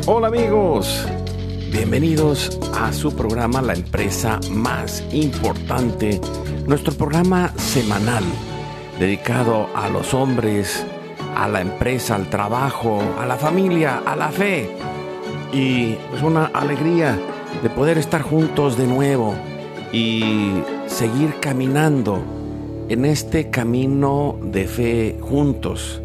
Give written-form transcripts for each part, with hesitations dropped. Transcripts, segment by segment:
Hola amigos, bienvenidos a su programa La Empresa Más Importante, nuestro programa semanal dedicado a los hombres, a la empresa, al trabajo, a la familia, a la fe. Y es una alegría de poder estar juntos de nuevo y seguir caminando en este camino de fe juntos.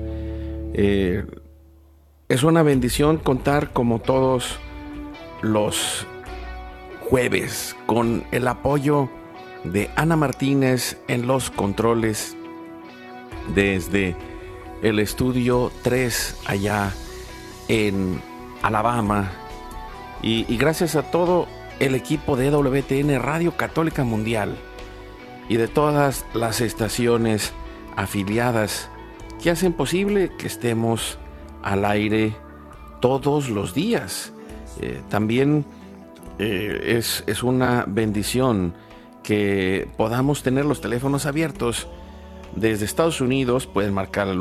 Es una bendición contar como todos los jueves con el apoyo de Ana Martínez en los controles desde el estudio 3 allá en Alabama y gracias a todo el equipo de WTN Radio Católica Mundial y de todas las estaciones afiliadas que hacen posible que estemos al aire todos los días. También es una bendición que podamos tener los teléfonos abiertos. Desde Estados Unidos pueden marcar al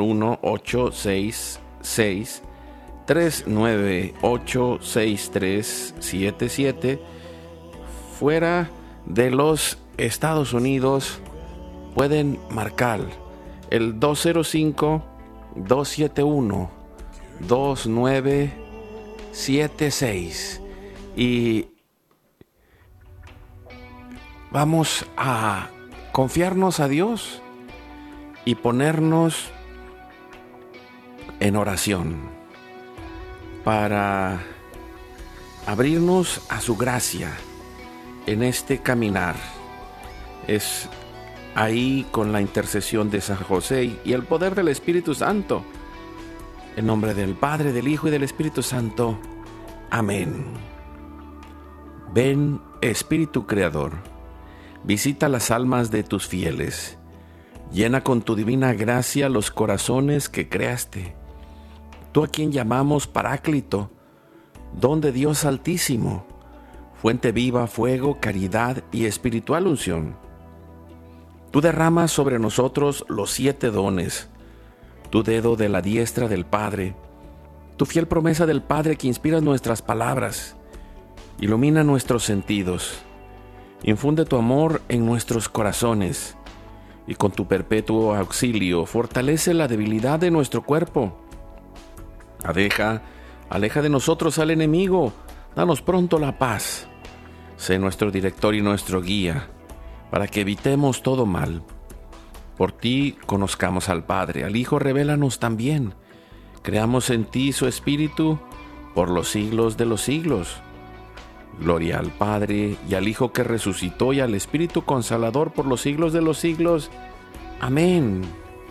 1-866-398-6377. Fuera de los Estados Unidos pueden marcar el 205-271-2976 y vamos a confiarnos a Dios y ponernos en oración para abrirnos a su gracia en este caminar. Es ahí con la intercesión de San José y el poder del Espíritu Santo. En nombre del Padre, del Hijo y del Espíritu Santo. Amén. Ven, Espíritu Creador, visita las almas de tus fieles. Llena con tu divina gracia los corazones que creaste. Tú a quien llamamos Paráclito, don de Dios Altísimo, fuente viva, fuego, caridad y espiritual unción. Tú derramas sobre nosotros los 7 dones, tu dedo de la diestra del Padre, tu fiel promesa del Padre que inspira nuestras palabras, ilumina nuestros sentidos, infunde tu amor en nuestros corazones y con tu perpetuo auxilio fortalece la debilidad de nuestro cuerpo. Aleja de nosotros al enemigo, danos pronto la paz. Sé nuestro director y nuestro guía, para que evitemos todo mal. Por ti conozcamos al Padre, al Hijo revélanos también. Creamos en ti su Espíritu por los siglos de los siglos. Gloria al Padre y al Hijo que resucitó y al Espíritu Consolador por los siglos de los siglos. Amén.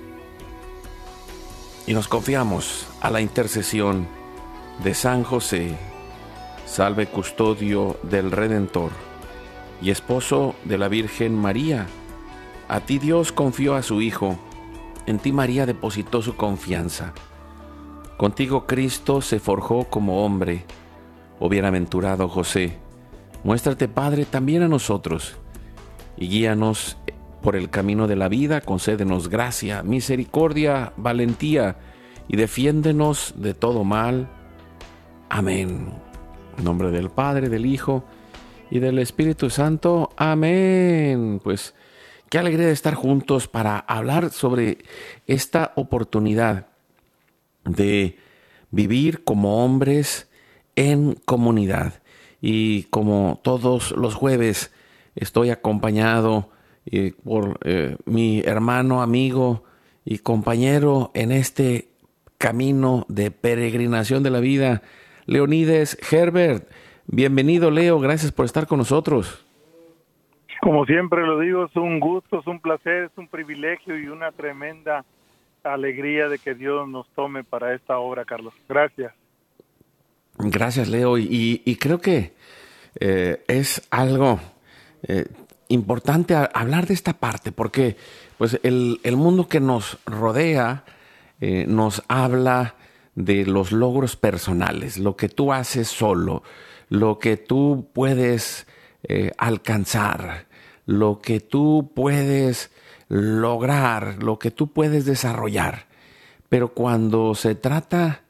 Y nos confiamos a la intercesión de San José, salve custodio del Redentor y esposo de la Virgen María. A ti Dios confió a su Hijo, en ti María depositó su confianza. Contigo Cristo se forjó como hombre. Oh bienaventurado José, muéstrate Padre también a nosotros y guíanos por el camino de la vida, concédenos gracia, misericordia, valentía y defiéndenos de todo mal. Amén. En nombre del Padre, del Hijo y del Espíritu Santo. Amén. Pues qué alegría de estar juntos para hablar sobre esta oportunidad de vivir como hombres en comunidad. Y como todos los jueves estoy acompañado por mi hermano, amigo y compañero en este camino de peregrinación de la vida, Leonides Herbert. Bienvenido, Leo, gracias por estar con nosotros. Como siempre lo digo, es un gusto, es un placer, es un privilegio y una tremenda alegría de que Dios nos tome para esta obra, Carlos. Gracias. Gracias, Leo. Y creo que es algo importante hablar de esta parte, porque pues el mundo que nos rodea nos habla de los logros personales, lo que tú haces solo, lo que tú puedes alcanzar, lo que tú puedes lograr, lo que tú puedes desarrollar. Pero cuando se trata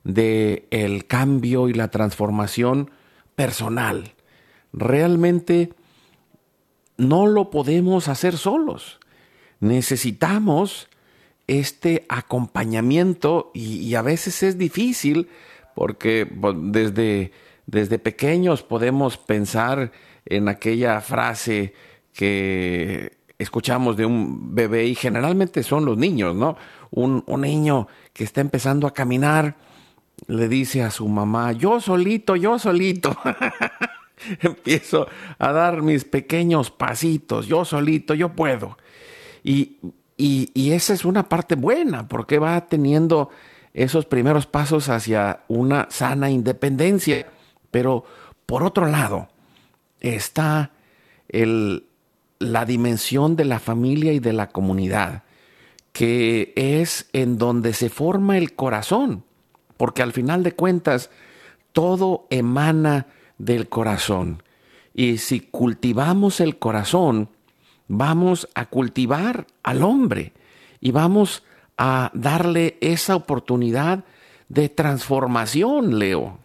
de el cambio y la transformación personal. Realmente no lo podemos hacer solos. Necesitamos este acompañamiento y a veces es difícil porque desde pequeños podemos pensar en aquella frase que escuchamos de un bebé y generalmente son los niños, ¿no? Un niño que está empezando a caminar le dice a su mamá, yo solito, yo solito. Empiezo a dar mis pequeños pasitos, yo solito, yo puedo. Y, y esa es una parte buena, porque va teniendo esos primeros pasos hacia una sana independencia. Pero por otro lado está la dimensión de la familia y de la comunidad, que es en donde se forma el corazón, porque al final de cuentas todo emana del corazón. Y si cultivamos el corazón, vamos a cultivar al hombre y vamos a darle esa oportunidad de transformación, Leo.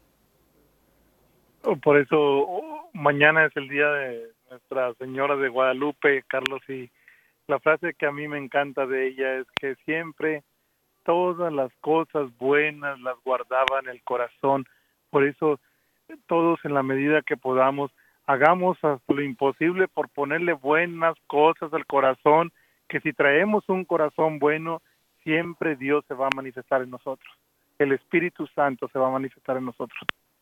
Por eso mañana es el día de Nuestra Señora de Guadalupe, Carlos, y la frase que a mí me encanta de ella es que siempre todas las cosas buenas las guardaba en el corazón. Por eso todos, en la medida que podamos, hagamos hasta lo imposible por ponerle buenas cosas al corazón, que si traemos un corazón bueno, siempre Dios se va a manifestar en nosotros. El Espíritu Santo se va a manifestar en nosotros.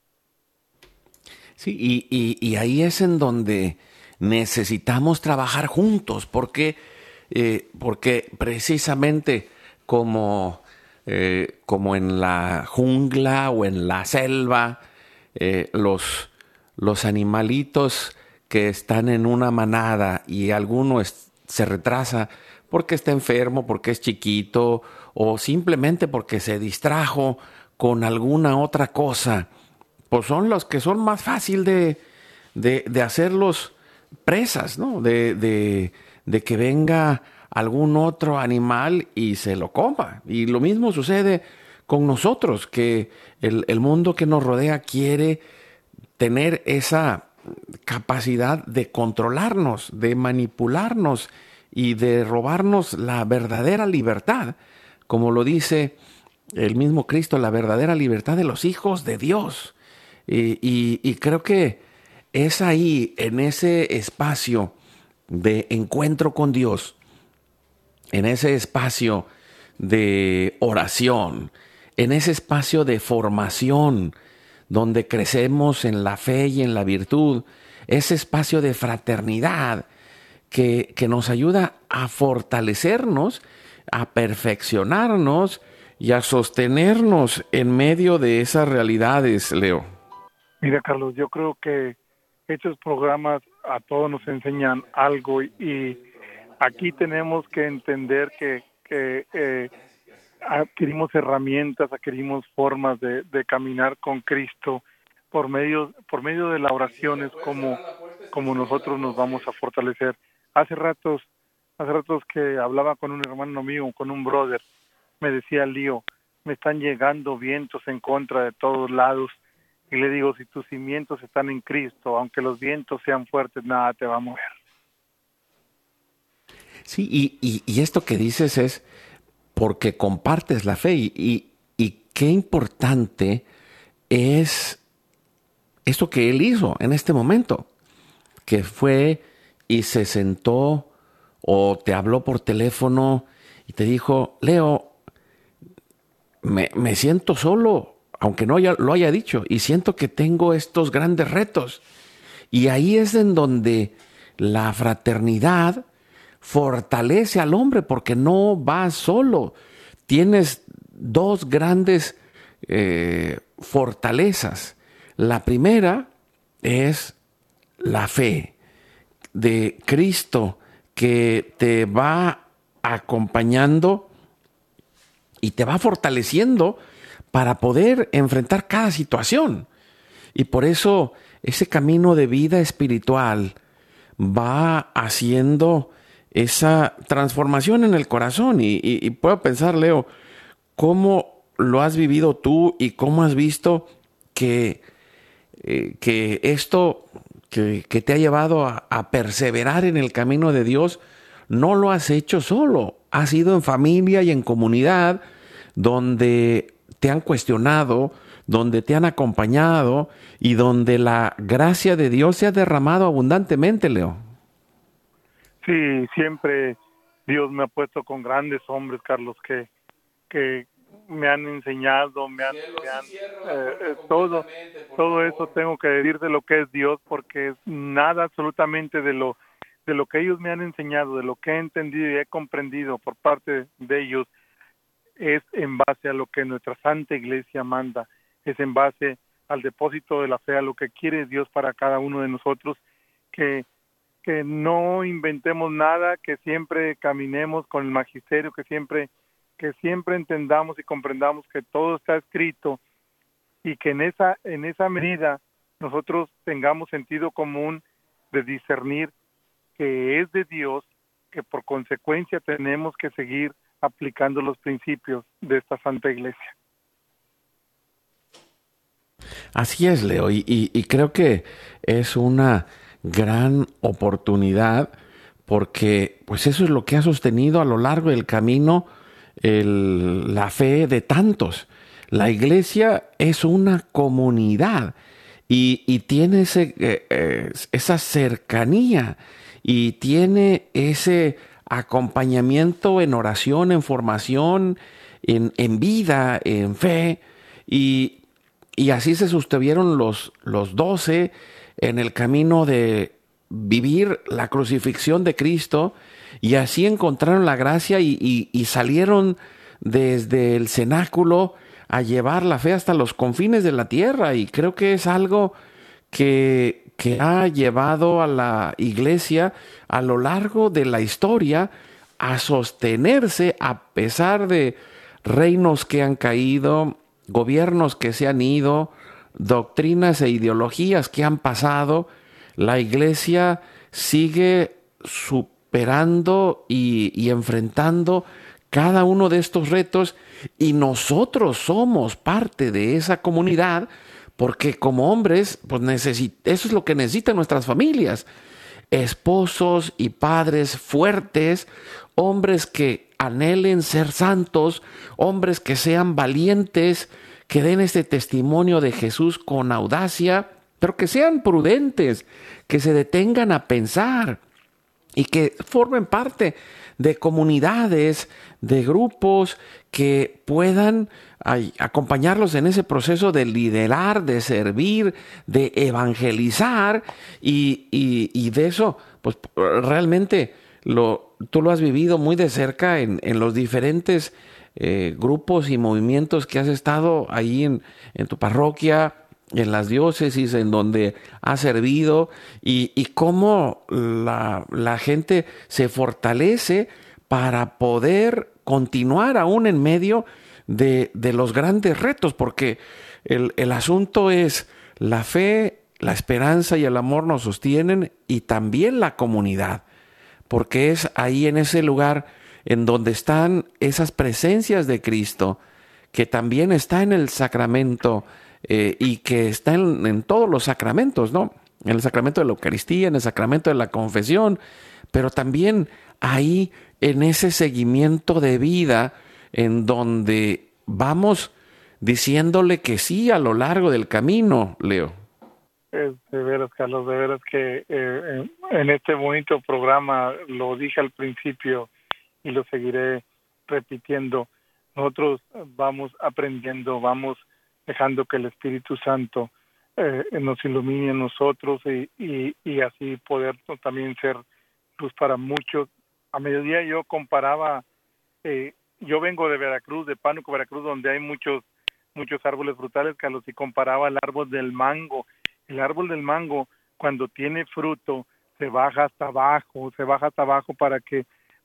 Sí, y ahí es en donde necesitamos trabajar juntos, porque precisamente como en la jungla o en la selva, los animalitos que están en una manada y alguno se retrasa porque está enfermo, porque es chiquito o simplemente porque se distrajo con alguna otra cosa, pues son los que son más fácil de hacerlos presas, ¿no? De que venga algún otro animal y se lo coma. Y lo mismo sucede con nosotros, que el mundo que nos rodea quiere tener esa capacidad de controlarnos, de manipularnos y de robarnos la verdadera libertad, como lo dice el mismo Cristo, la verdadera libertad de los hijos de Dios. Y creo que es ahí, en ese espacio de encuentro con Dios, en ese espacio de oración, en ese espacio de formación, donde crecemos en la fe y en la virtud, ese espacio de fraternidad que nos ayuda a fortalecernos, a perfeccionarnos y a sostenernos en medio de esas realidades, Leo. Mira, Carlos, yo creo que estos programas a todos nos enseñan algo y aquí tenemos que entender que adquirimos herramientas, adquirimos formas de caminar con Cristo por medio de la oración, es como nosotros nos vamos a fortalecer. Hace ratos que hablaba con un hermano mío, con un brother, me decía, Lío, me están llegando vientos en contra de todos lados, y le digo, si tus cimientos están en Cristo, aunque los vientos sean fuertes, nada te va a mover. Sí, y esto que dices es porque compartes la fe y qué importante es esto que él hizo en este momento, que fue y se sentó o te habló por teléfono y te dijo, Leo, me siento solo, aunque no lo haya dicho, y siento que tengo estos grandes retos. Y ahí es en donde la fraternidad fortalece al hombre, porque no vas solo. Tienes dos grandes fortalezas. La primera es la fe de Cristo, que te va acompañando y te va fortaleciendo para poder enfrentar cada situación. Y por eso ese camino de vida espiritual va haciendo esa transformación en el corazón. Y puedo pensar, Leo, cómo lo has vivido tú y cómo has visto que esto que te ha llevado a perseverar en el camino de Dios, no lo has hecho solo, has sido en familia y en comunidad donde te han cuestionado, donde te han acompañado y donde la gracia de Dios se ha derramado abundantemente, Leo. Sí, siempre Dios me ha puesto con grandes hombres, Carlos, que me han enseñado, todo eso tengo que decir de lo que es Dios, porque es nada absolutamente de lo que ellos me han enseñado, de lo que he entendido y he comprendido por parte de ellos, es en base a lo que nuestra Santa Iglesia manda, es en base al depósito de la fe, a lo que quiere Dios para cada uno de nosotros, que no inventemos nada, que siempre caminemos con el magisterio, que siempre entendamos y comprendamos que todo está escrito y que en esa medida nosotros tengamos sentido común de discernir que es de Dios, que por consecuencia tenemos que seguir aplicando los principios de esta Santa Iglesia. Así es, Leo, y creo que es una gran oportunidad porque pues eso es lo que ha sostenido a lo largo del camino la fe de tantos. La iglesia es una comunidad y tiene esa cercanía y tiene ese acompañamiento en oración, en formación, en vida, en fe, y así se sostuvieron los 12 en el camino de vivir la crucifixión de Cristo, y así encontraron la gracia y salieron desde el cenáculo a llevar la fe hasta los confines de la tierra. Y creo que es algo que ha llevado a la iglesia a lo largo de la historia a sostenerse a pesar de reinos que han caído, gobiernos que se han ido, doctrinas e ideologías que han pasado. La iglesia sigue superando y enfrentando cada uno de estos retos, y nosotros somos parte de esa comunidad porque como hombres, pues eso es lo que necesitan nuestras familias: esposos y padres fuertes, hombres que anhelen ser santos, hombres que sean valientes, que den este testimonio de Jesús con audacia, pero que sean prudentes, que se detengan a pensar y que formen parte de comunidades, de grupos que puedan acompañarlos en ese proceso de liderar, de servir, de evangelizar, y de eso, pues realmente tú lo has vivido muy de cerca en los diferentes grupos y movimientos que has estado ahí en tu parroquia, en las diócesis en donde has servido, y cómo la gente se fortalece para poder continuar aún en medio de los grandes retos, porque el asunto es la fe, la esperanza y el amor nos sostienen, y también la comunidad, porque es ahí en ese lugar en donde están esas presencias de Cristo, que también está en el sacramento y que está en todos los sacramentos, ¿no? En el sacramento de la Eucaristía, en el sacramento de la confesión, pero también ahí en ese seguimiento de vida en donde vamos diciéndole que sí a lo largo del camino, Leo. De veras, Carlos, de veras que en este bonito programa, lo dije al principio y lo seguiré repitiendo, nosotros vamos aprendiendo, vamos dejando que el Espíritu Santo nos ilumine a nosotros y así poder también ser luz para muchos. A mediodía yo comparaba, yo vengo de Veracruz, de Pánuco, Veracruz, donde hay muchos árboles frutales, Carlos, y comparaba el árbol del mango. El árbol del mango, cuando tiene fruto, se baja hasta abajo para que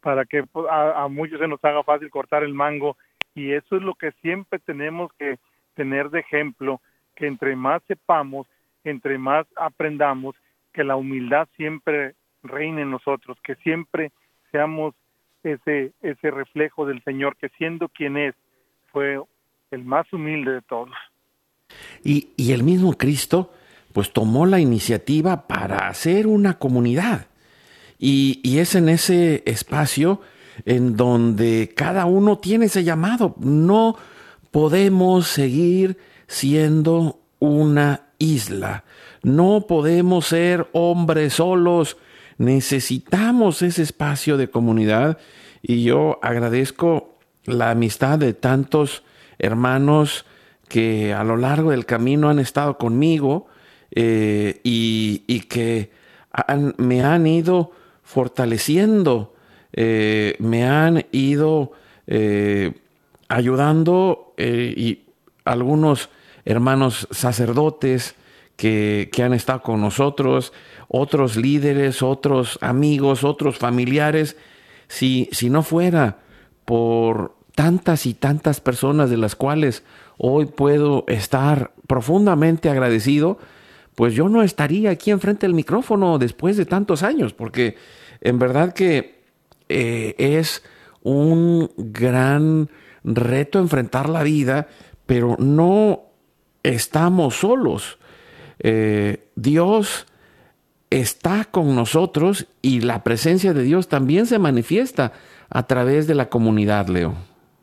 a muchos se nos haga fácil cortar el mango, y eso es lo que siempre tenemos que tener de ejemplo, que entre más sepamos, entre más aprendamos, que la humildad siempre reine en nosotros, que siempre seamos ese reflejo del Señor, que siendo quien es, fue el más humilde de todos. Y el mismo Cristo, pues tomó la iniciativa para hacer una comunidad. Y es en ese espacio en donde cada uno tiene ese llamado. No podemos seguir siendo una isla. No podemos ser hombres solos. Necesitamos ese espacio de comunidad. Y yo agradezco la amistad de tantos hermanos que a lo largo del camino han estado conmigo y que me han ido fortaleciendo, me han ido ayudando, y algunos hermanos sacerdotes que han estado con nosotros, otros líderes, otros amigos, otros familiares. Si no fuera por tantas y tantas personas de las cuales hoy puedo estar profundamente agradecido, pues yo no estaría aquí enfrente del micrófono después de tantos años, porque en verdad que es un gran reto enfrentar la vida, pero no estamos solos. Dios está con nosotros y la presencia de Dios también se manifiesta a través de la comunidad, Leo.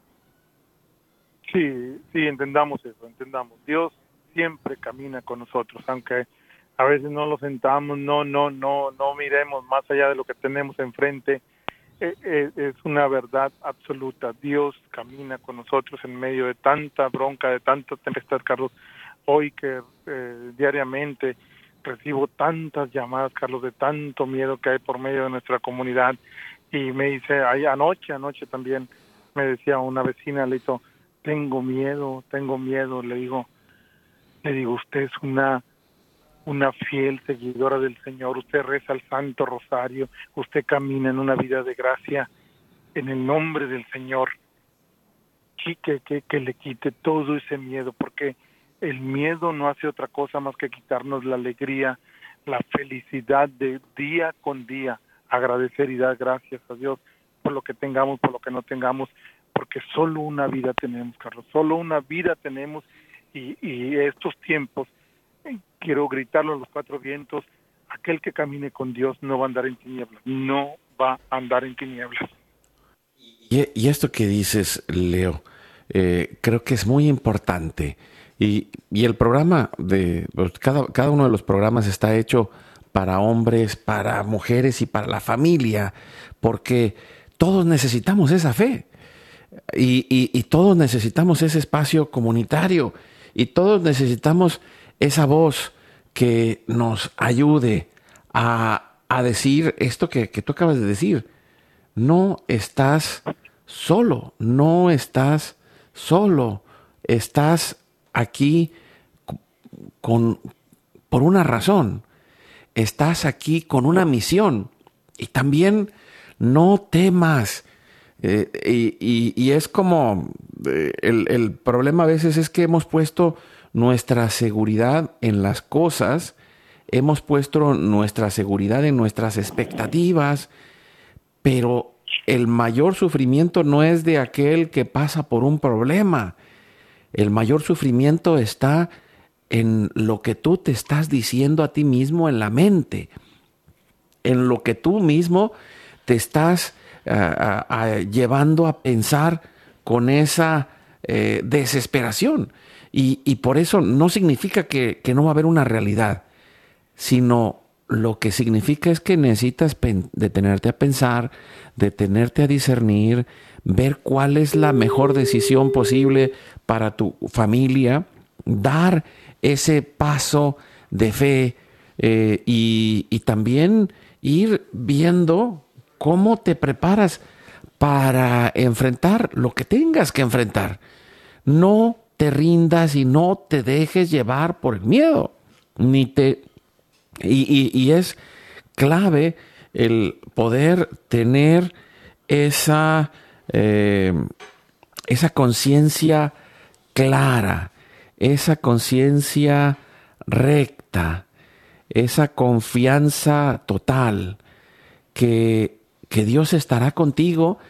Sí, entendamos eso, entendamos. Dios siempre camina con nosotros, aunque a veces no lo sentamos, no miremos más allá de lo que tenemos enfrente. Es una verdad absoluta. Dios camina con nosotros en medio de tanta bronca, de tanta tempestad, Carlos. Hoy que diariamente recibo tantas llamadas, Carlos, de tanto miedo que hay por medio de nuestra comunidad. Y me dice, anoche también me decía una vecina, le dijo, tengo miedo, le digo, usted es una fiel seguidora del Señor, usted reza el Santo Rosario, usted camina en una vida de gracia, en el nombre del Señor, que le quite todo ese miedo, porque el miedo no hace otra cosa más que quitarnos la alegría, la felicidad de día con día, agradecer y dar gracias a Dios por lo que tengamos, por lo que no tengamos, porque solo una vida tenemos, Carlos, solo una vida tenemos, y estos tiempos, quiero gritarlo a los cuatro vientos, aquel que camine con Dios no va a andar en tinieblas, no va a andar en tinieblas. Y esto que dices, Leo, creo que es muy importante. Y el programa, pues cada uno de los programas está hecho para hombres, para mujeres y para la familia, porque todos necesitamos esa fe. Y todos necesitamos ese espacio comunitario, y todos necesitamos esa voz que nos ayude a decir esto que tú acabas de decir. No estás solo, estás aquí por una razón, estás aquí con una misión, y también no temas. Y es como el problema a veces es que hemos puesto nuestra seguridad en las cosas, hemos puesto nuestra seguridad en nuestras expectativas, pero el mayor sufrimiento no es de aquel que pasa por un problema. El mayor sufrimiento está en lo que tú te estás diciendo a ti mismo en la mente, en lo que tú mismo te estás llevando a pensar con esa desesperación. Y por eso no significa que no va a haber una realidad, sino lo que significa es que necesitas detenerte a pensar, detenerte a discernir, ver cuál es la mejor decisión posible para tu familia, dar ese paso de fe, y también ir viendo cómo te preparas para enfrentar lo que tengas que enfrentar. No te rindas y no te dejes llevar por el miedo. Y es clave el poder tener esa conciencia clara, esa conciencia recta, esa confianza total que Dios estará contigo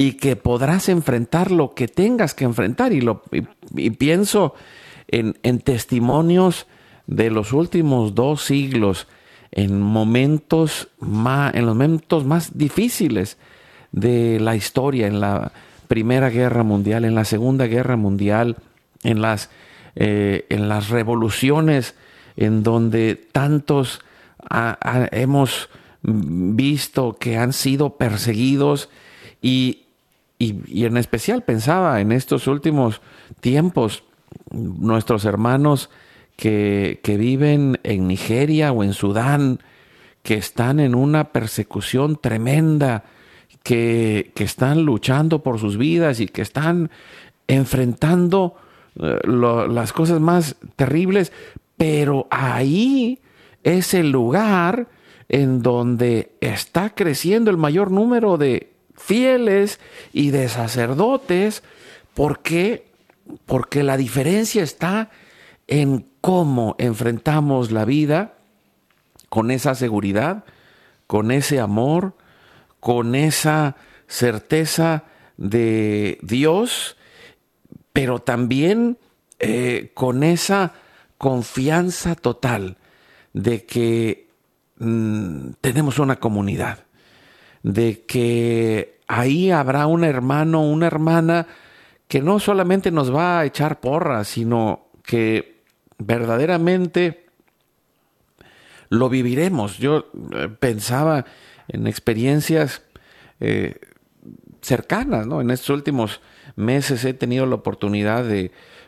y que podrás enfrentar lo que tengas que enfrentar. Y pienso en testimonios de los últimos 2 siglos, en los momentos más difíciles de la historia, en la Primera Guerra Mundial, en la Segunda Guerra Mundial, en las revoluciones en donde tantos hemos visto que han sido perseguidos, y en especial pensaba en estos últimos tiempos, nuestros hermanos que viven en Nigeria o en Sudán, que están en una persecución tremenda, que están luchando por sus vidas y que están enfrentando las cosas más terribles, pero ahí es el lugar en donde está creciendo el mayor número de fieles y de sacerdotes. ¿Por qué? Porque la diferencia está en cómo enfrentamos la vida con esa seguridad, con ese amor, con esa certeza de Dios, pero también con esa confianza total de que tenemos una comunidad, de que ahí habrá un hermano, una hermana que no solamente nos va a echar porras, sino que verdaderamente lo viviremos. Yo pensaba en experiencias cercanas, ¿no? En estos últimos meses he tenido la oportunidad de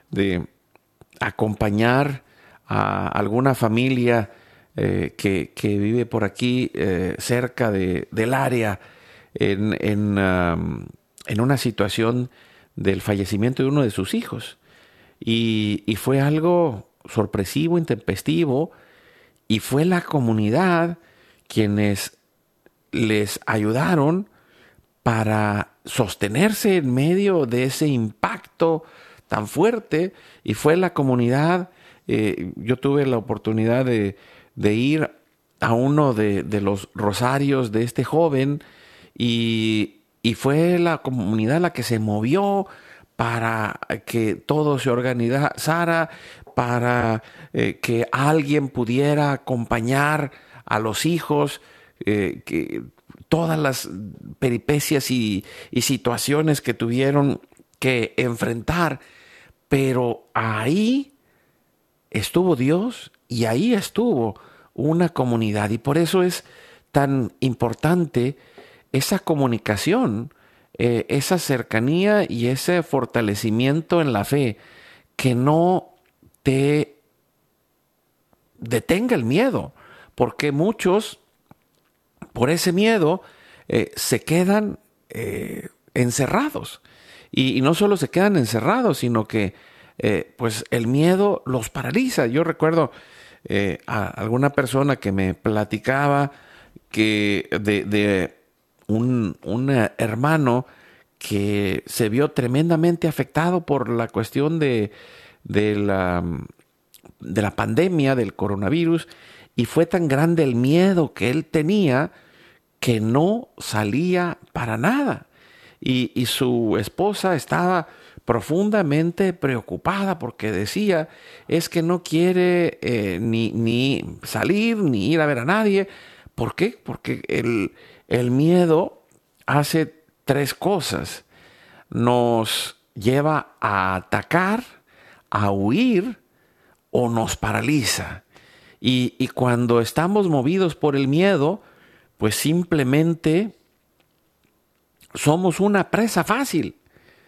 acompañar a alguna familia que vive por aquí cerca del área en una situación del fallecimiento de uno de sus hijos. Y fue algo sorpresivo, intempestivo, y fue la comunidad quienes les ayudaron para sostenerse en medio de ese impacto tan fuerte, y fue la comunidad. Yo tuve la oportunidad de ir a uno de los rosarios de este joven, y fue la comunidad la que se movió para que todo se organizara, para que alguien pudiera acompañar a los hijos, que todas las peripecias y situaciones que tuvieron que enfrentar. Pero ahí estuvo Dios y ahí estuvo una comunidad. Y por eso es tan importante esa comunicación, esa cercanía y ese fortalecimiento en la fe, que no te detenga el miedo, porque muchos, por ese miedo, se quedan encerrados. Y no solo se quedan encerrados, sino que pues el miedo los paraliza. Yo recuerdo a alguna persona que me platicaba que de un hermano que se vio tremendamente afectado por la cuestión de la pandemia del coronavirus, y fue tan grande el miedo que él tenía que no salía para nada. Y su esposa estaba profundamente preocupada porque decía, es que no quiere ni salir ni ir a ver a nadie. ¿Por qué? Porque el miedo hace 3 cosas. Nos lleva a atacar, a huir, o nos paraliza. Y cuando estamos movidos por el miedo, pues simplemente somos una presa fácil.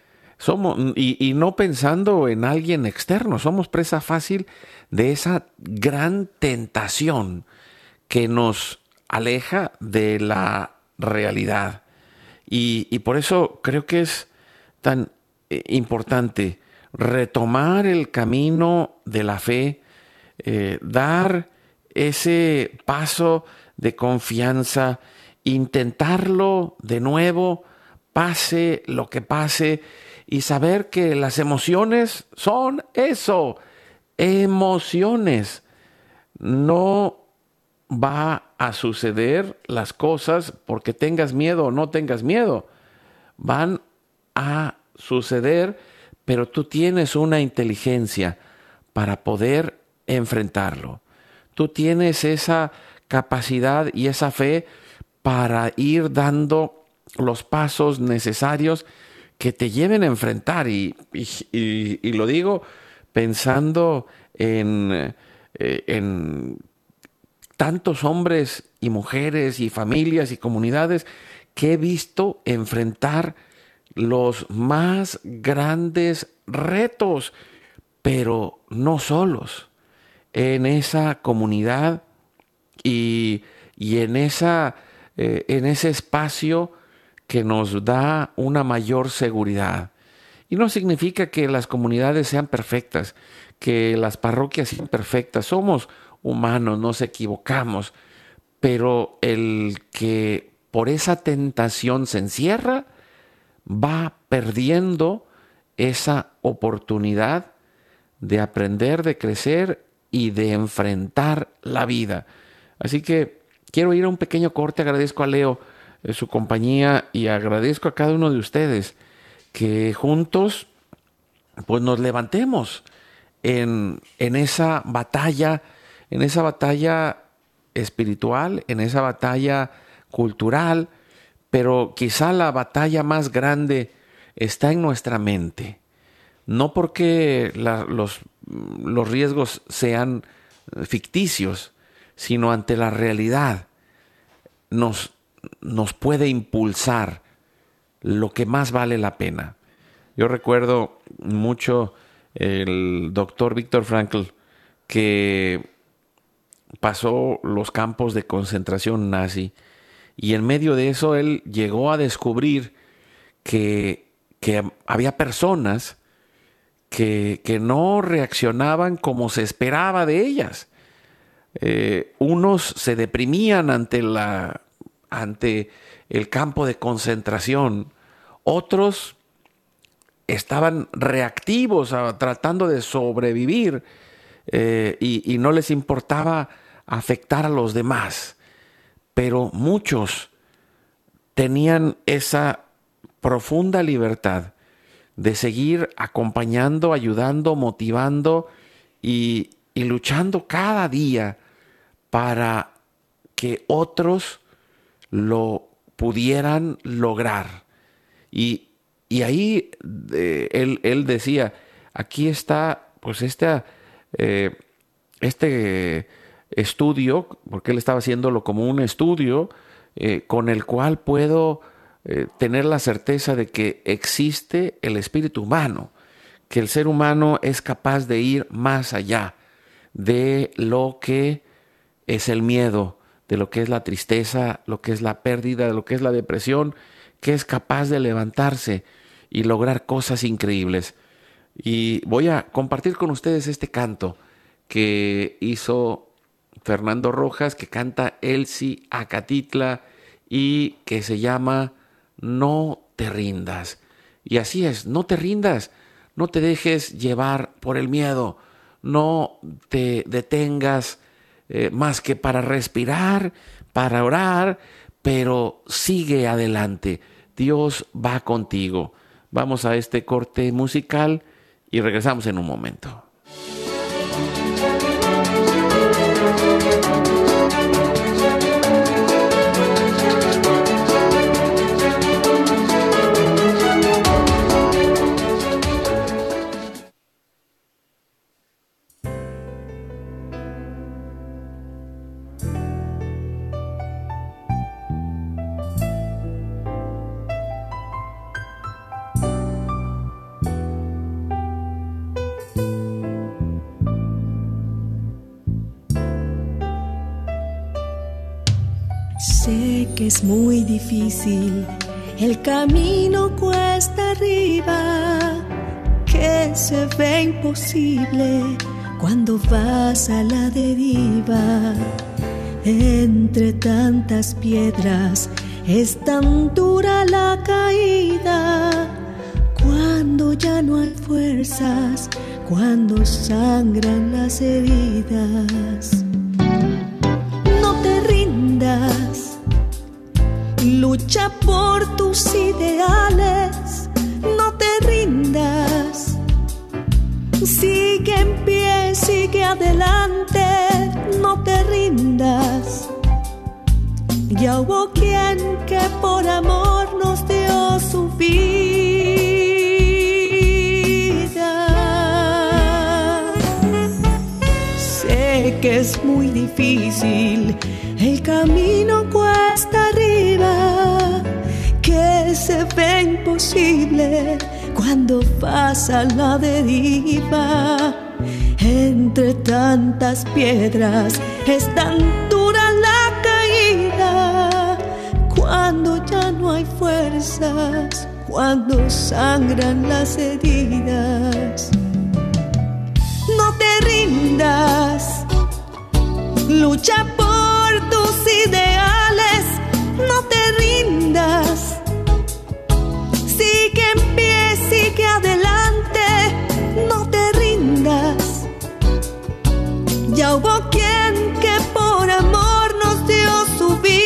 Y no pensando en alguien externo, somos presa fácil de esa gran tentación que nos aleja de la realidad. Y por eso creo que es tan importante retomar el camino de la fe, dar ese paso de confianza, intentarlo de nuevo, pase lo que pase, y saber que las emociones son eso, emociones. No va a suceder las cosas porque tengas miedo o no tengas miedo. van a suceder, pero tú tienes una inteligencia para poder enfrentarlo. Tú tienes esa capacidad y esa fe para ir dando los pasos necesarios que te lleven a enfrentar. Y lo digo pensando en tantos hombres y mujeres y familias y comunidades que he visto enfrentar los más grandes retos, pero no solos, en esa comunidad y en ese espacio que nos da una mayor seguridad. Y no significa que las comunidades sean perfectas, que las parroquias sean perfectas. Somos humanos, nos equivocamos, pero el que por esa tentación se encierra va perdiendo esa oportunidad de aprender, de crecer y de enfrentar la vida. Así que quiero ir a un pequeño corte. Agradezco a Leo su compañía y agradezco a cada uno de ustedes que juntos pues nos levantemos en esa batalla espiritual, en esa batalla cultural, pero quizá la batalla más grande está en nuestra mente. No porque los riesgos sean ficticios, sino ante la realidad nos puede impulsar lo que más vale la pena. Yo recuerdo mucho el doctor Viktor Frankl, que pasó los campos de concentración nazi, y en medio de eso él llegó a descubrir que había personas que no reaccionaban como se esperaba de ellas. Unos se deprimían ante el campo de concentración, otros estaban reactivos, tratando de sobrevivir, y no les importaba afectar a los demás. Pero muchos tenían esa profunda libertad de seguir acompañando, ayudando, motivando y luchando cada día para que otros lo pudieran lograr. Y ahí él decía, aquí está pues este estudio, porque él estaba haciéndolo como un estudio con el cual puedo tener la certeza de que existe el espíritu humano, que el ser humano es capaz de ir más allá de lo que es el miedo, de lo que es la tristeza, lo que es la pérdida, de lo que es la depresión, que es capaz de levantarse y lograr cosas increíbles. Y voy a compartir con ustedes este canto que hizo Fernando Rojas, que canta Elsie Acatitla y que se llama No te rindas. Y así es, no te rindas, no te dejes llevar por el miedo, no te detengas más que para respirar, para orar, pero sigue adelante. Dios va contigo. Vamos a este corte musical y regresamos en un momento. Sé que es muy difícil, el camino cuesta arriba, que se ve imposible cuando vas a la deriva. Entre tantas piedras es tan dura la caída, cuando ya no hay fuerzas, cuando sangran las heridas. No te rindas, lucha por tus ideales, no te rindas. Sigue en pie, sigue adelante, no te rindas. Ya hubo quien que por amor nos dio su vida. Sé que es muy difícil, el camino cuesta arriba, que se ve imposible cuando pasa la deriva. Entre tantas piedras es tan dura la caída, cuando ya no hay fuerzas, cuando sangran las heridas. No te rindas, lucha por tus ideales, no te rindas. Sigue en pie, sigue adelante, no te rindas. Ya hubo quien que por amor nos dio su vida.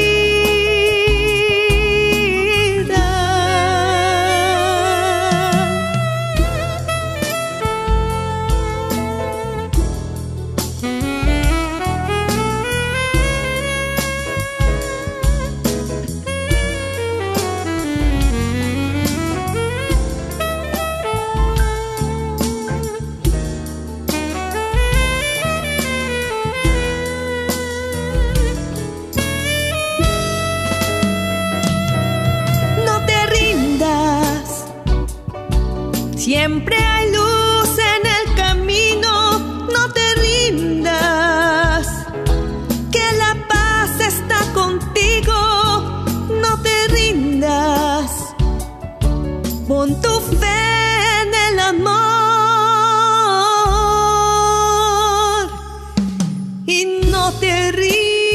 Siempre hay luz en el camino, no te rindas. Que la paz está contigo, no te rindas. Pon tu fe en el amor y no te rindas.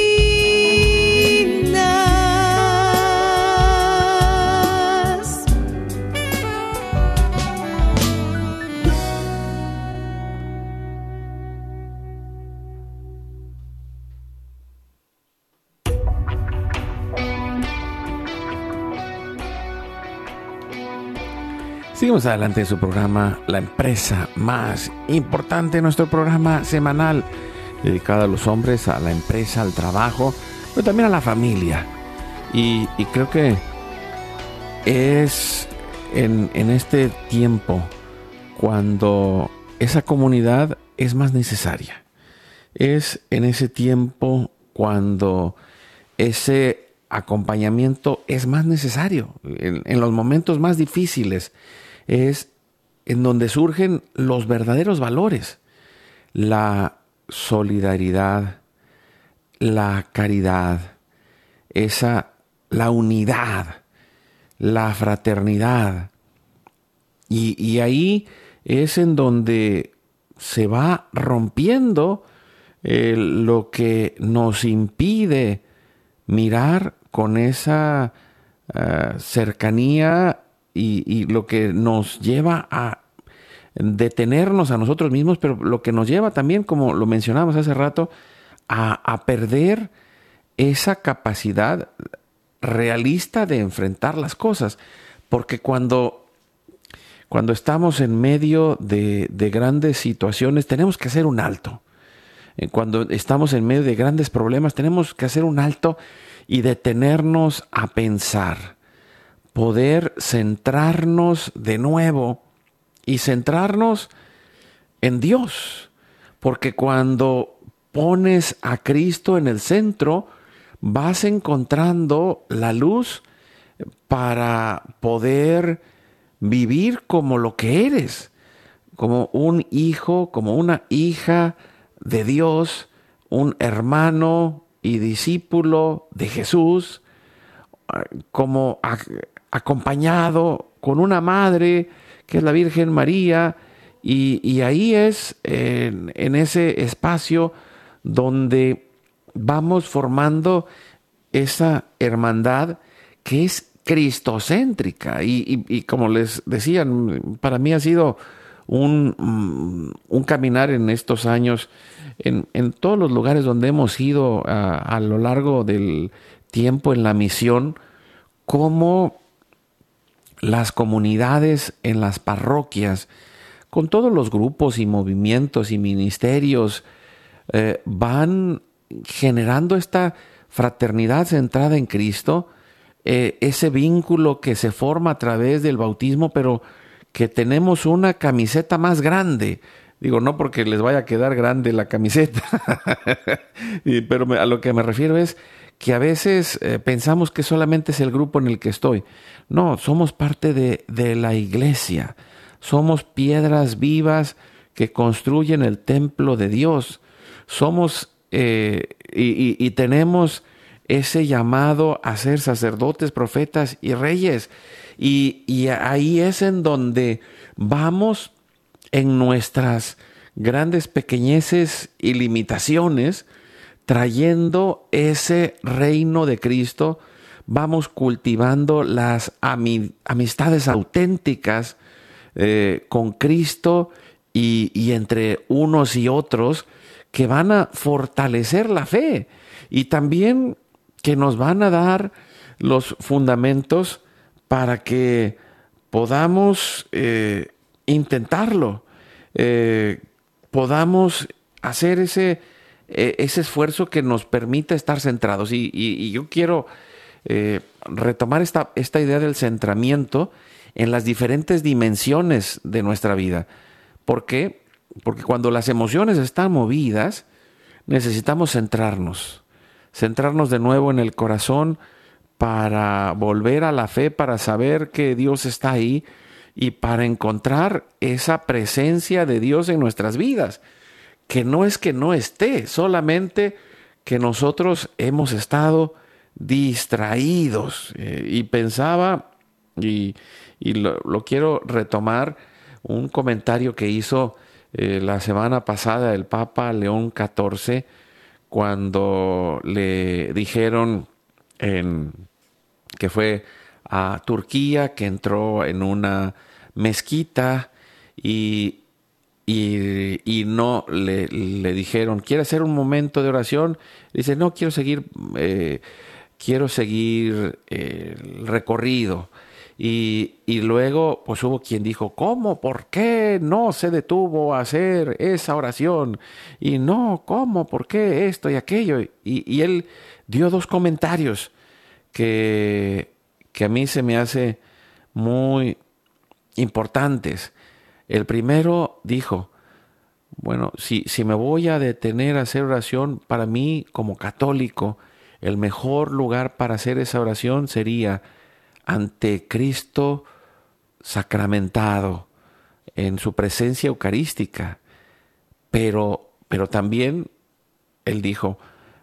Seguimos adelante en su programa, la empresa más importante, nuestro programa semanal dedicado a los hombres, a la empresa, al trabajo, pero también a la familia. Y creo que es en este tiempo cuando esa comunidad es más necesaria. Es en ese tiempo cuando ese acompañamiento es más necesario, en los momentos más difíciles. Es en donde surgen los verdaderos valores, la solidaridad, la caridad, la unidad, la fraternidad. Y ahí es en donde se va rompiendo lo que nos impide mirar con esa cercanía y lo que nos lleva a detenernos a nosotros mismos, pero lo que nos lleva también, como lo mencionamos hace rato, a perder esa capacidad realista de enfrentar las cosas. Porque cuando estamos en medio de grandes situaciones, tenemos que hacer un alto. Cuando estamos en medio de grandes problemas, tenemos que hacer un alto y detenernos a pensar. Poder centrarnos de nuevo y centrarnos en Dios. Porque cuando pones a Cristo en el centro, vas encontrando la luz para poder vivir como lo que eres, como un hijo, como una hija de Dios, un hermano y discípulo de Jesús, como acompañado con una madre que es la Virgen María, y ahí es en ese espacio donde vamos formando esa hermandad que es cristocéntrica. Y como les decía, para mí ha sido un caminar en estos años, en todos los lugares donde hemos ido a lo largo del tiempo en la misión, cómo las comunidades en las parroquias, con todos los grupos y movimientos y ministerios, van generando esta fraternidad centrada en Cristo, ese vínculo que se forma a través del bautismo, pero que tenemos una camiseta más grande. Digo, no porque les vaya a quedar grande la camiseta, pero a lo que me refiero es que a veces pensamos que solamente es el grupo en el que estoy. No, somos parte de la iglesia. Somos piedras vivas que construyen el templo de Dios. Somos y tenemos ese llamado a ser sacerdotes, profetas y reyes. Y ahí es en donde vamos en nuestras grandes pequeñeces y limitaciones, trayendo ese reino de Cristo, vamos cultivando las amistades auténticas con Cristo y entre unos y otros que van a fortalecer la fe y también que nos van a dar los fundamentos para que podamos intentarlo, podamos hacer ese esfuerzo que nos permita estar centrados. Y yo quiero retomar esta idea del centramiento en las diferentes dimensiones de nuestra vida. ¿Por qué? Porque cuando las emociones están movidas, necesitamos centrarnos de nuevo en el corazón para volver a la fe, para saber que Dios está ahí y para encontrar esa presencia de Dios en nuestras vidas, que no es que no esté, solamente que nosotros hemos estado distraídos. Y pensaba, y lo quiero retomar, un comentario que hizo la semana pasada el Papa León XIV, cuando le dijeron que fue a Turquía, que entró en una mezquita y no le dijeron, ¿quiere hacer un momento de oración? Dice, no, quiero seguir el recorrido. Y luego pues hubo quien dijo, ¿cómo? ¿Por qué no se detuvo a hacer esa oración? Y no, ¿cómo? ¿Por qué esto y aquello? Y él dio dos comentarios que a mí se me hace muy importantes. El primero dijo, bueno, si me voy a detener a hacer oración, para mí como católico, el mejor lugar para hacer esa oración sería ante Cristo sacramentado, en su presencia eucarística. Pero también él dijo,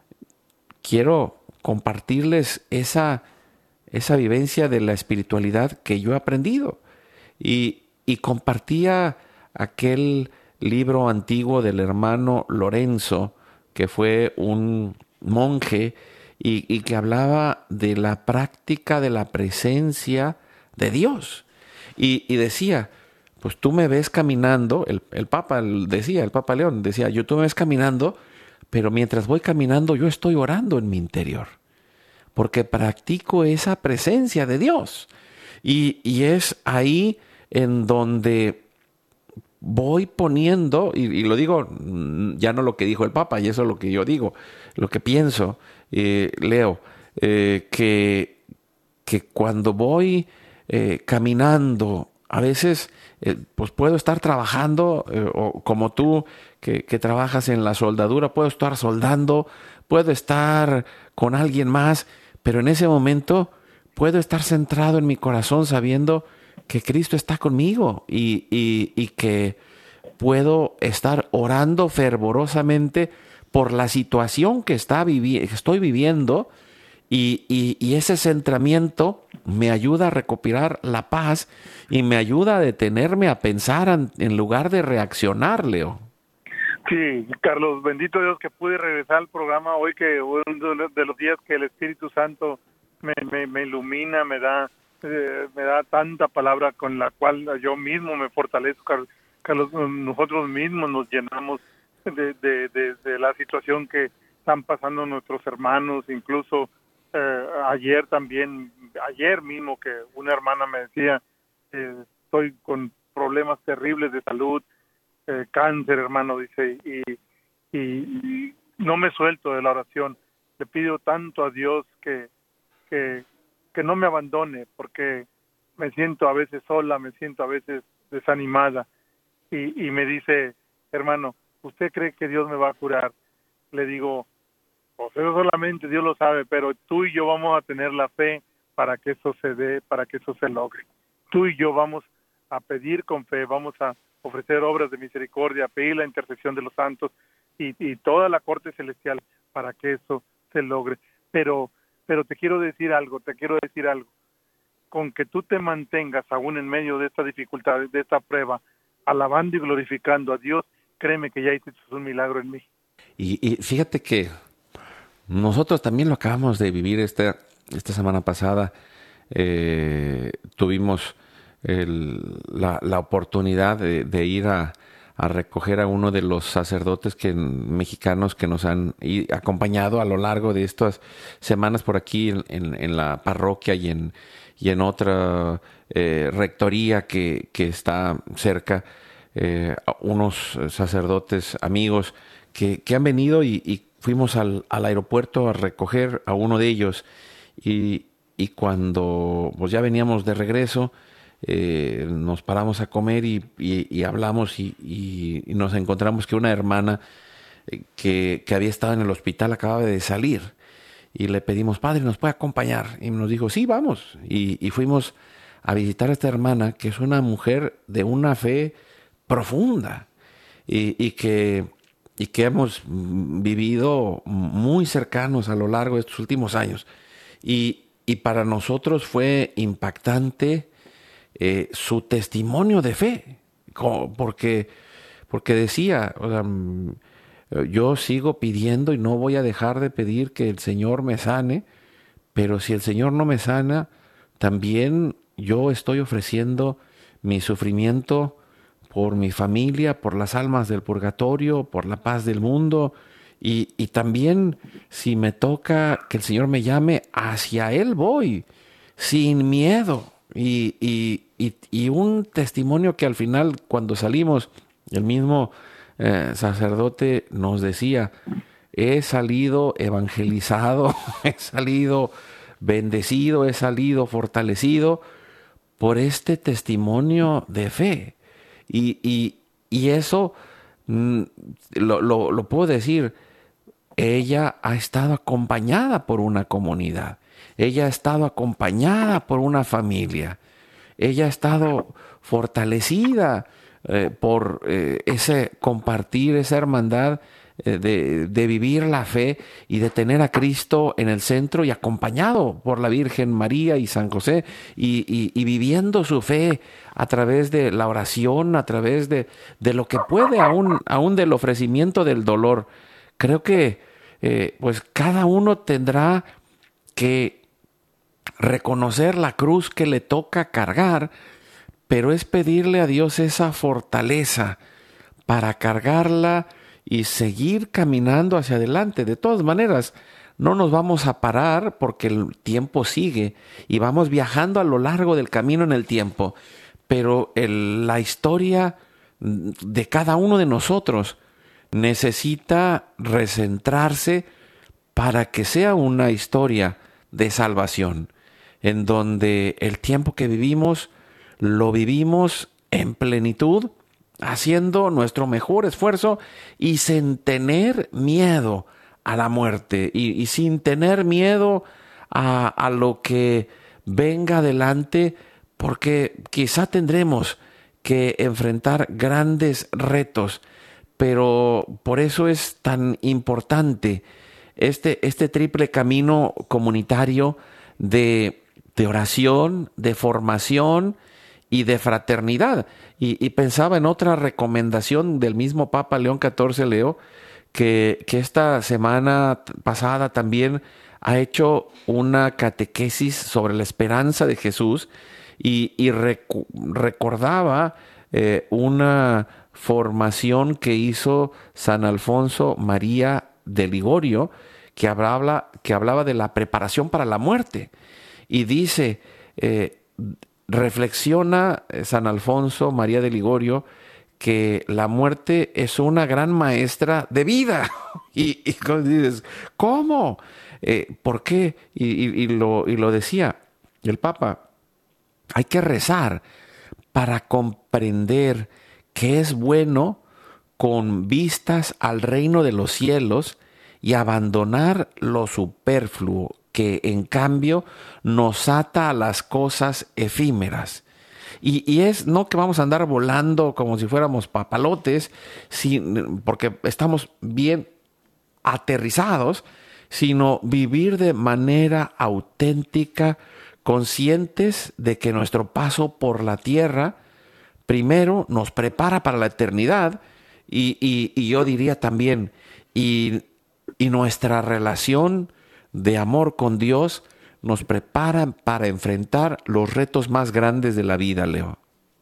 quiero compartirles esa vivencia de la espiritualidad que yo he aprendido. Y compartía aquel libro antiguo del hermano Lorenzo, que fue un monje y que hablaba de la práctica de la presencia de Dios. Y decía, pues tú me ves caminando, el Papa León decía, tú me ves caminando, pero mientras voy caminando yo estoy orando en mi interior, porque practico esa presencia de Dios. Y es ahí en donde voy poniendo, y lo digo, ya no lo que dijo el Papa, y eso es lo que yo digo, lo que pienso, Leo, que cuando voy caminando, a veces pues puedo estar trabajando, o como tú que trabajas en la soldadura, puedo estar soldando, puedo estar con alguien más, pero en ese momento puedo estar centrado en mi corazón sabiendo que Cristo está conmigo y que puedo estar orando fervorosamente por la situación que estoy viviendo y ese centramiento me ayuda a recuperar la paz y me ayuda a detenerme a pensar en lugar de reaccionar, Leo. Sí, Carlos, bendito Dios que pude regresar al programa hoy, que uno de los días que el Espíritu Santo me ilumina, me da tanta palabra con la cual yo mismo me fortalezco, Carlos, nosotros mismos nos llenamos de la situación que están pasando nuestros hermanos. Incluso ayer también ayer mismo que una hermana me decía, estoy con problemas terribles de salud, cáncer, hermano, dice, y no me suelto de la oración. Le pido tanto a Dios que no me abandone, porque me siento a veces sola, me siento a veces desanimada. Y me dice, hermano, ¿usted cree que Dios me va a curar? Le digo, pues eso solamente Dios lo sabe, pero tú y yo vamos a tener la fe para que eso se dé, para que eso se logre. Tú y yo vamos a pedir con fe, vamos a ofrecer obras de misericordia, a pedir la intercesión de los santos y toda la corte celestial para que eso se logre. Pero te quiero decir algo, con que tú te mantengas aún en medio de esta dificultad, de esta prueba, alabando y glorificando a Dios, créeme que ya hiciste un milagro en mí. Y fíjate que nosotros también lo acabamos de vivir esta semana pasada. Tuvimos la oportunidad de ir a recoger a uno de los sacerdotes mexicanos que nos han acompañado a lo largo de estas semanas por aquí en la parroquia y en otra rectoría que está cerca, unos sacerdotes amigos que han venido y fuimos al aeropuerto a recoger a uno de ellos y cuando pues ya veníamos de regreso, nos paramos a comer y hablamos y nos encontramos que una hermana que había estado en el hospital acababa de salir y le pedimos, padre, ¿nos puede acompañar? Y nos dijo, sí, vamos. Y fuimos a visitar a esta hermana, que es una mujer de una fe profunda y que hemos vivido muy cercanos a lo largo de estos últimos años. Y para nosotros fue impactante su testimonio de fe, porque decía, o sea, yo sigo pidiendo y no voy a dejar de pedir que el Señor me sane, pero si el Señor no me sana, también yo estoy ofreciendo mi sufrimiento por mi familia, por las almas del purgatorio, por la paz del mundo, y también si me toca que el Señor me llame, hacia Él voy, sin miedo. Y un testimonio que al final, cuando salimos, el mismo sacerdote nos decía, he salido evangelizado, he salido bendecido, he salido fortalecido por este testimonio de fe. Y eso lo puedo decir, ella ha estado acompañada por una comunidad. Ella ha estado acompañada por una familia. Ella ha estado fortalecida por ese compartir, esa hermandad de vivir la fe y de tener a Cristo en el centro y acompañado por la Virgen María y San José y viviendo su fe a través de la oración, a través de lo que puede, aún del ofrecimiento del dolor. Creo que pues cada uno tendrá que reconocer la cruz que le toca cargar, pero es pedirle a Dios esa fortaleza para cargarla y seguir caminando hacia adelante. De todas maneras, no nos vamos a parar porque el tiempo sigue y vamos viajando a lo largo del camino en el tiempo, pero la historia de cada uno de nosotros necesita recentrarse para que sea una historia de salvación, en donde el tiempo que vivimos lo vivimos en plenitud, haciendo nuestro mejor esfuerzo y sin tener miedo a la muerte y sin tener miedo a lo que venga adelante, porque quizá tendremos que enfrentar grandes retos, pero por eso es tan importante este triple camino comunitario de oración, de formación y de fraternidad. Y pensaba en otra recomendación del mismo Papa León XIV, Leo, que esta semana pasada también ha hecho una catequesis sobre la esperanza de Jesús y recordaba una formación que hizo San Alfonso María de Ligorio, que hablaba de la preparación para la muerte. y dice, reflexiona San Alfonso María de Ligorio, que la muerte es una gran maestra de vida. Y cuando dices, ¿cómo? ¿Por qué? Y lo decía el Papa, hay que rezar para comprender que es bueno con vistas al reino de los cielos y abandonar lo superfluo que en cambio nos ata a las cosas efímeras. Y es no que vamos a andar volando como si fuéramos papalotes, porque estamos bien aterrizados, sino vivir de manera auténtica, conscientes de que nuestro paso por la tierra primero nos prepara para la eternidad y yo diría también, y, y nuestra relación de amor con Dios nos prepara para enfrentar los retos más grandes de la vida, Leo.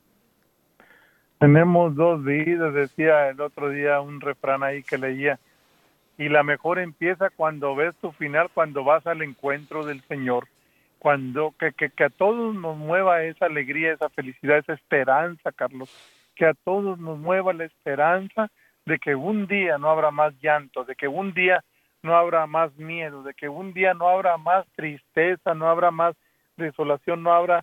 Tenemos dos vidas, decía el otro día un refrán ahí que leía, y la mejor empieza cuando ves tu final, cuando vas al encuentro del Señor, cuando que a todos nos mueva esa alegría, esa felicidad, esa esperanza, Carlos, que a todos nos mueva la esperanza de que un día no habrá más llanto, de que un día no habrá más miedo, de que un día no habrá más tristeza, no habrá más desolación, no habrá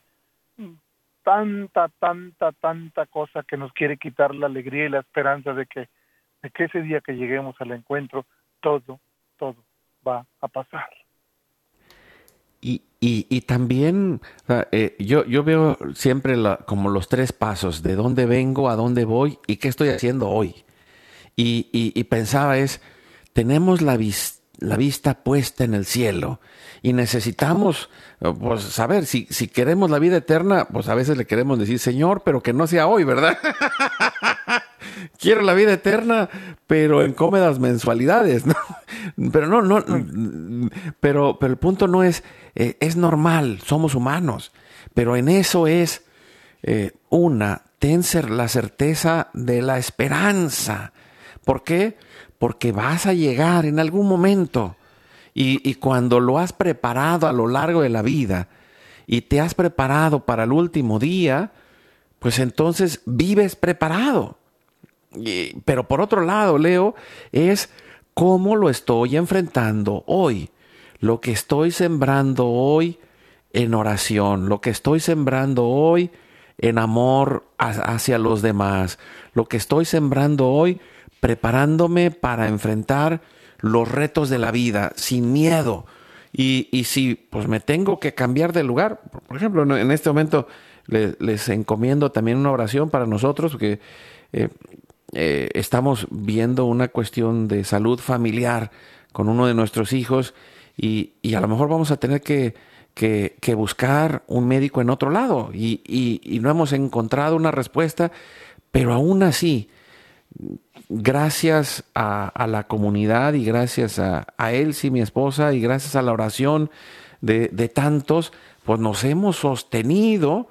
tanta cosa que nos quiere quitar la alegría y la esperanza de que ese día que lleguemos al encuentro, todo va a pasar. Y también yo veo siempre como los tres pasos, de dónde vengo, a dónde voy y qué estoy haciendo hoy. Y pensaba tenemos la vista puesta en el cielo y necesitamos pues saber si queremos la vida eterna, pues a veces le queremos decir, Señor, pero que no sea hoy, ¿verdad? Quiero la vida eterna, pero en cómodas mensualidades, ¿no? Pero pero el punto no es normal, somos humanos, pero en eso es ten la certeza de la esperanza. ¿Por qué? Porque vas a llegar en algún momento y cuando lo has preparado a lo largo de la vida y te has preparado para el último día, pues entonces vives preparado. Pero por otro lado, Leo, es cómo lo estoy enfrentando hoy. Lo que estoy sembrando hoy en oración, lo que estoy sembrando hoy en amor hacia los demás, lo que estoy sembrando hoy preparándome para enfrentar los retos de la vida sin miedo. Y si pues me tengo que cambiar de lugar, por ejemplo, en este momento les encomiendo también una oración para nosotros, porque estamos viendo una cuestión de salud familiar con uno de nuestros hijos y a lo mejor vamos a tener que buscar un médico en otro lado y no hemos encontrado una respuesta, pero aún así, gracias a la comunidad y gracias a Elsie, mi esposa, y gracias a la oración de tantos, pues nos hemos sostenido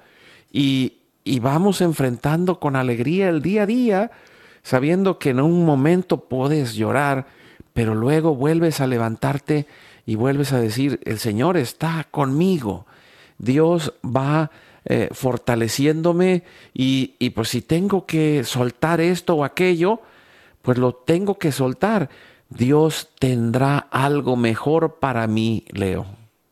y vamos enfrentando con alegría el día a día, sabiendo que en un momento puedes llorar, pero luego vuelves a levantarte y vuelves a decir, el Señor está conmigo, Dios va fortaleciéndome y pues si tengo que soltar esto o aquello, pues lo tengo que soltar. Dios tendrá algo mejor para mí, Leo.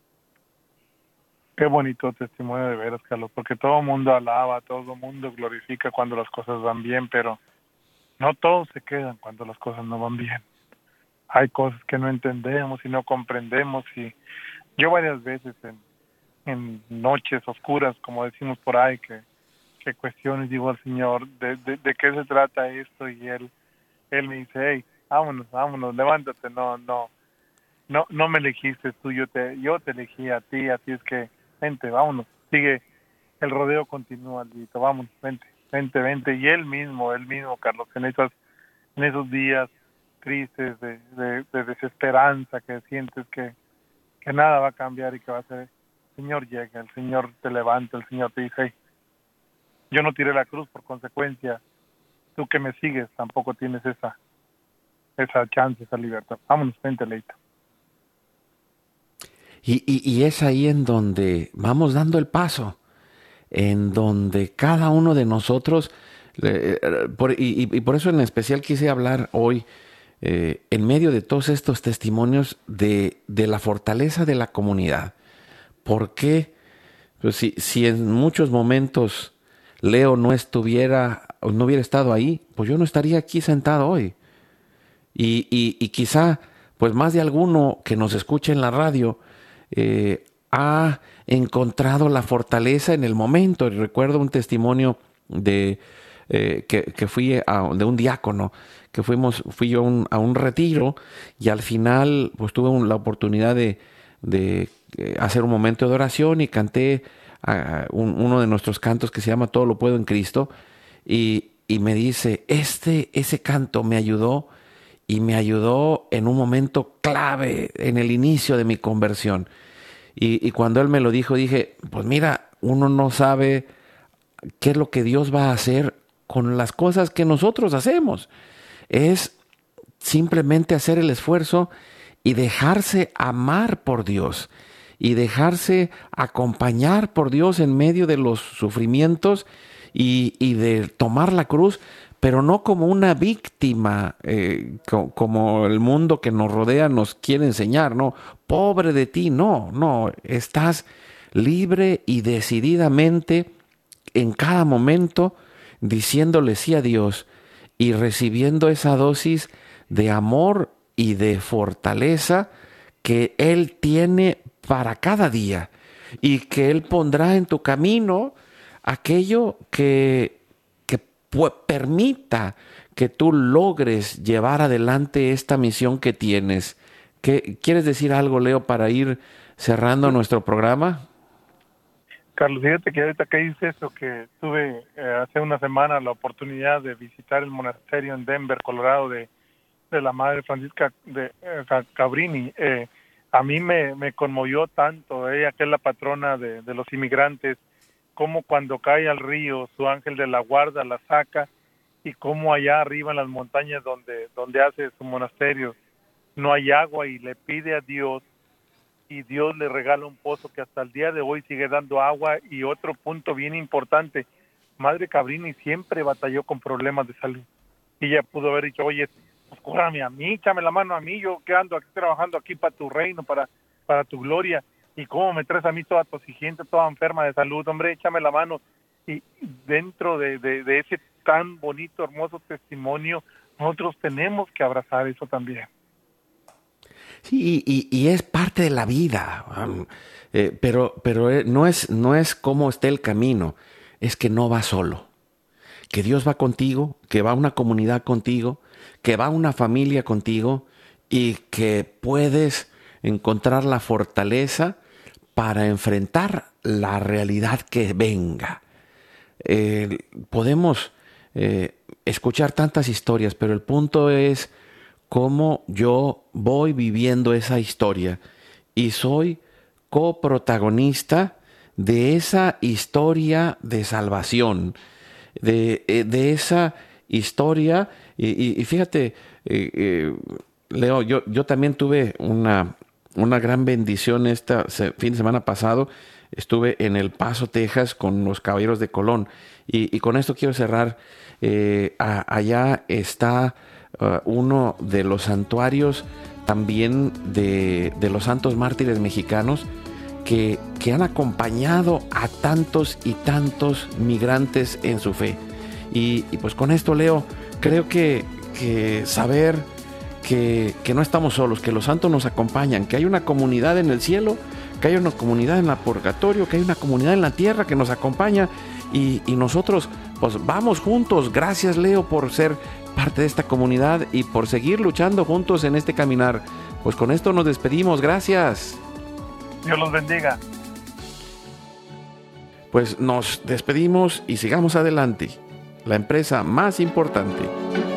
Qué bonito testimonio de veras, Carlos, porque todo el mundo alaba, todo el mundo glorifica cuando las cosas van bien, pero no todos se quedan cuando las cosas no van bien. Hay cosas que no entendemos y no comprendemos, y yo varias veces en noches oscuras, como decimos por ahí, que cuestiones digo al Señor, de qué se trata esto, y Él me dice, hey, vámonos, levántate, no me elegiste tú, yo te elegí a ti es que vente, vámonos, sigue, el rodeo continúa, Lito, vámonos, vente, y él mismo, Carlos, en esos días tristes de desesperanza, que sientes que nada va a cambiar y que va a ser, el Señor llega, el Señor te levanta, el Señor te dice, hey, yo no tiré la cruz, por consecuencia, tú que me sigues tampoco tienes esa chance, esa libertad. Vámonos, vente, Leito. Y es ahí en donde vamos dando el paso, en donde cada uno de nosotros, y por eso en especial quise hablar hoy, en medio de todos estos testimonios de la fortaleza de la comunidad. ¿Por qué? Pues si en muchos momentos Leo no hubiera estado ahí, pues yo no estaría aquí sentado hoy. Y quizá, pues más de alguno que nos escuche en la radio ha encontrado la fortaleza en el momento. Recuerdo un testimonio de que fui de un diácono, que fui yo a un retiro, y al final pues tuve la oportunidad de hacer un momento de oración, y canté uno de nuestros cantos que se llama Todo lo puedo en Cristo, y me dice, ese canto me ayudó, y me ayudó en un momento clave en el inicio de mi conversión. Y cuando él me lo dijo, dije, pues mira, uno no sabe qué es lo que Dios va a hacer con las cosas que nosotros hacemos. Es simplemente hacer el esfuerzo y dejarse amar por Dios, y dejarse acompañar por Dios en medio de los sufrimientos, y de tomar la cruz, pero no como una víctima, como el mundo que nos rodea nos quiere enseñar, ¿no? Pobre de ti, no, estás libre y decididamente en cada momento diciéndole sí a Dios y recibiendo esa dosis de amor y de fortaleza que Él tiene para cada día, y que Él pondrá en tu camino aquello que permita que tú logres llevar adelante esta misión que tienes. ¿Quieres decir algo, Leo, para ir cerrando nuestro programa? Carlos, fíjate que ahorita que dices eso, que tuve hace una semana la oportunidad de visitar el monasterio en Denver, Colorado, de la Madre Francisca de Cabrini. A mí me conmovió tanto, ella que es la patrona de los inmigrantes, como cuando cae al río, su ángel de la guarda la saca, y como allá arriba en las montañas donde hace su monasterio no hay agua, y le pide a Dios, y Dios le regala un pozo que hasta el día de hoy sigue dando agua. Y otro punto bien importante, Madre Cabrini siempre batalló con problemas de salud, y ella pudo haber dicho, oye, pues cúrame a mí, échame la mano a mí, yo que ando aquí trabajando aquí para tu reino, para tu gloria, y cómo me traes a mí toda tosigente, toda enferma de salud, hombre, échame la mano. Y dentro de ese tan bonito, hermoso testimonio, nosotros tenemos que abrazar eso también. Sí, y es parte de la vida, pero no es cómo esté el camino, es que no va solo, que Dios va contigo, que va una comunidad contigo, que va una familia contigo, y que puedes encontrar la fortaleza para enfrentar la realidad que venga. Podemos escuchar tantas historias, pero el punto es cómo yo voy viviendo esa historia, y soy coprotagonista de esa historia de salvación, de esa historia. Y fíjate, Leo, yo también tuve una gran bendición fin de semana pasado. Estuve en El Paso, Texas, con los Caballeros de Colón. Y con esto quiero cerrar. Allá está uno de los santuarios también de los santos mártires mexicanos que han acompañado a tantos y tantos migrantes en su fe. Y pues con esto, Leo, creo que saber que no estamos solos, que los santos nos acompañan, que hay una comunidad en el cielo, que hay una comunidad en el purgatorio, que hay una comunidad en la tierra que nos acompaña, y nosotros pues vamos juntos. Gracias, Leo, por ser parte de esta comunidad y por seguir luchando juntos en este caminar. Pues con esto nos despedimos. Gracias. Dios los bendiga. Pues nos despedimos y sigamos adelante. La empresa más importante.